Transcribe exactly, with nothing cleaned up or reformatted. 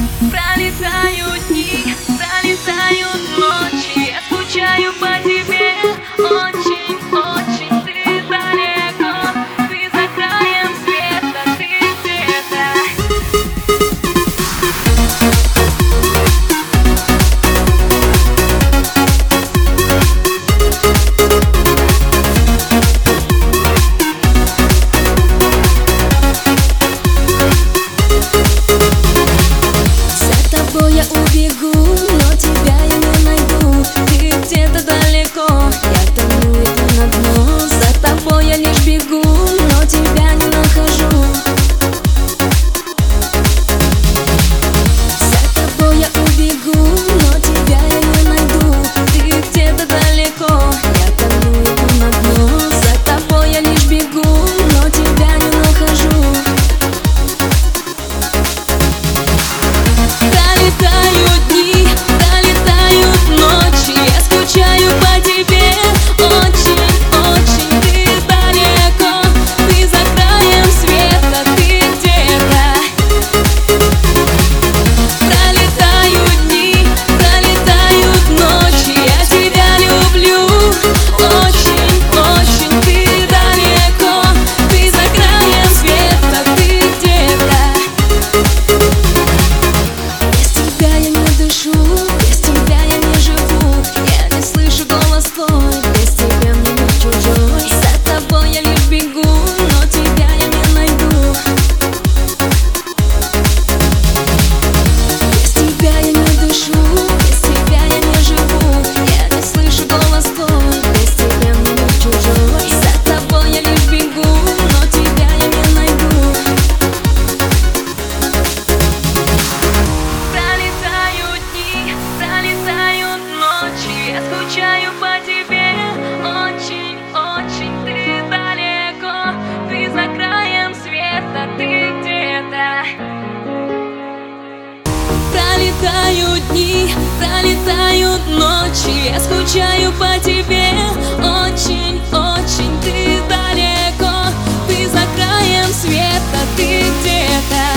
Пролетают дни, пролетают ночи, я скучаю по тебе очень, очень. Ты далеко, ты за краем света, ты где-то. Я убегу, но тебя я не найду. Ты где-то далеко, я тону, иду на дно. За тобой я лишь бегу, но тебя не нахожу. За тобой я убегу, но тебя я не найду. Ты где-то далеко, я тону, иду на дно. За тобой я лишь бегу, но тебя не нахожу. Пролетают дни, пролетают ночи, я скучаю по тебе очень, очень. Ты далеко, ты за краем света, ты где-то. Пролетают дни, пролетают ночи, я тебя люблю очень, очень. Ты далеко, ты за краем света, ты где-то. Я не дышу, без тебя я не живу. Я не слышу голос твой, без тебя мне мир чужой. За тобой я лишь бегу, но тебя я не найду. Без тебя я не дышу, без тебя я не живу. Я не слышу голос твой, без тебя мне мир чужой. За тобой я лишь бегу, но тебя я не найду. Пролетают дни, пролетают ночи, я скучаю по тебе очень, очень. Ты далеко, ты за краем света, ты где-то. Пролетают дни, пролетают ночи, я скучаю по тебе очень, очень. Ты далеко, ты за краем света, ты где-то.